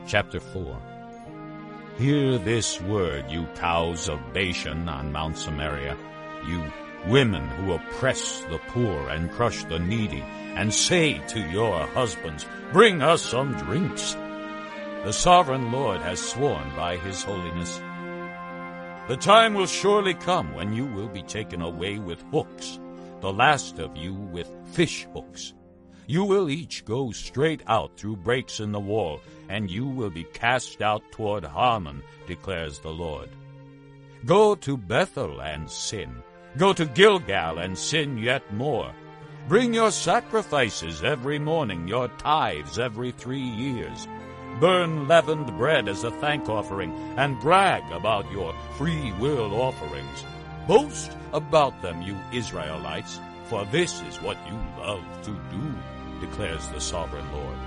Chapter 4. Hear this word, you cows of Bashan on Mount Samaria, you women who oppress the poor and crush the needy, and say to your husbands, "Bring us some drinks." The sovereign Lord has sworn by his holiness. The time will surely come when you will be taken away with hooks, the last of you with fish hooks. You will each go straight out through breaks in the wall, and you will be cast out toward Harmon, declares the Lord. Go to Bethel and sin. Go to Gilgal and sin yet more. Bring your sacrifices every morning, your tithes every 3 years. Burn leavened bread as a thank offering, and brag about your free will offerings. Boast about them, you Israelites, for this is what you love to do, declares the sovereign Lord.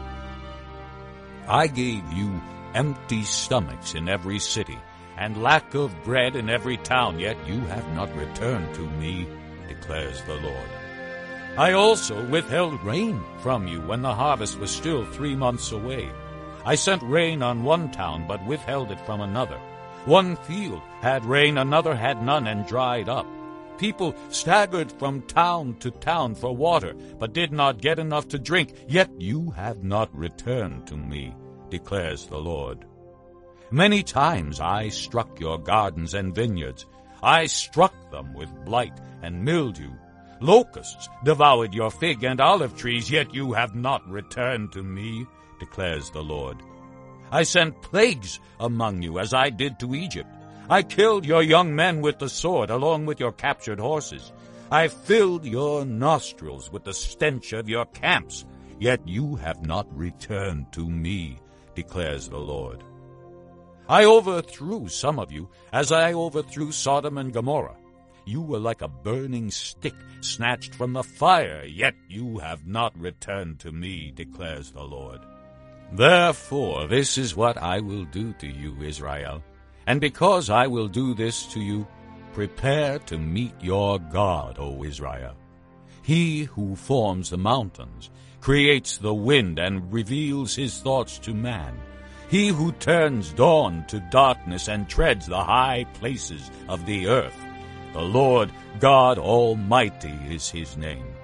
I gave you empty stomachs in every city, and lack of bread in every town, yet you have not returned to me, declares the Lord. I also withheld rain from you when the harvest was still 3 months away. I sent rain on one town, but withheld it from another. One field had rain, another had none, and dried up. People staggered from town to town for water, but did not get enough to drink. Yet you have not returned to me, declares the Lord. Many times I struck your gardens and vineyards. I struck them with blight and mildew. Locusts devoured your fig and olive trees, yet you have not returned to me, declares the Lord. I sent plagues among you, as I did to Egypt. I killed your young men with the sword, along with your captured horses. I filled your nostrils with the stench of your camps, yet you have not returned to me, declares the Lord. I overthrew some of you, as I overthrew Sodom and Gomorrah. You were like a burning stick snatched from the fire, yet you have not returned to me, declares the Lord. Therefore, this is what I will do to you, Israel. And because I will do this to you, prepare to meet your God, O Israel. He who forms the mountains, creates the wind, and reveals his thoughts to man. He who turns dawn to darkness and treads the high places of the earth. The Lord God Almighty is his name.